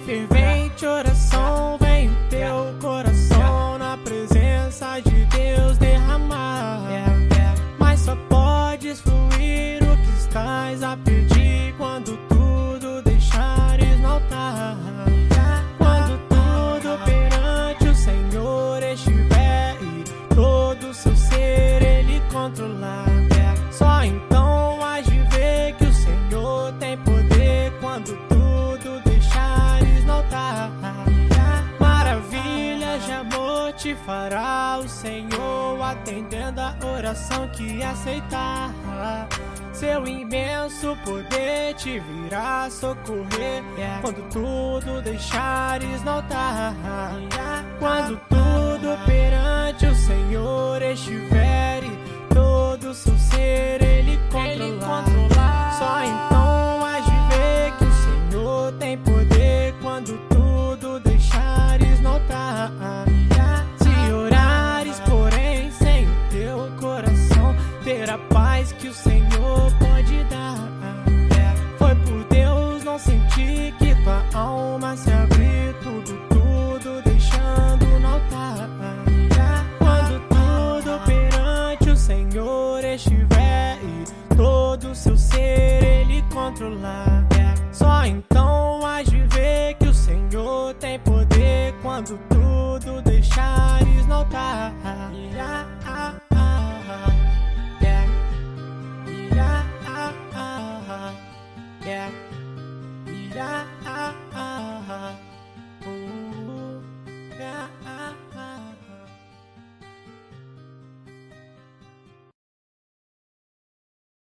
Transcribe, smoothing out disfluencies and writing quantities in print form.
fervente oração, vem o teu coração na presença de Deus derramar. Mas só podes fluir o que estás a pedir quando tudo deixares no altar. Quando tudo perante o Senhor estiver e todo o seu ser Ele controlar. Só então hás de ver que o Senhor tem poder quando tudo deixares no altar. Maravilhas de amor te fará o Senhor, atendendo a oração que aceitar. Seu imenso poder te virá socorrer quando tudo deixares no altar. Quando tudo perante o Senhor estiver e todo o seu ser Ele controlar. Só então hás de ver que o Senhor tem poder quando tudo deixares no altar. Se orares, porém, sem o teu coração, terá paz que o Senhor pode dar. Foi por Deus não sentir que tua alma se abriu, tudo deixando no altar. Quando tudo perante o Senhor estiver e todo o seu ser Ele controlar. Só então hás de ver que o Senhor tem poder quando tudo